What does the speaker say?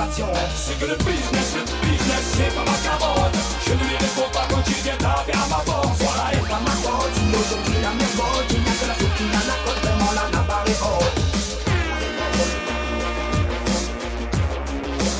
passion. C'est que le business, c'est pas ma carotte. Je ne lui réponds pas quand il vient taper à ma porte.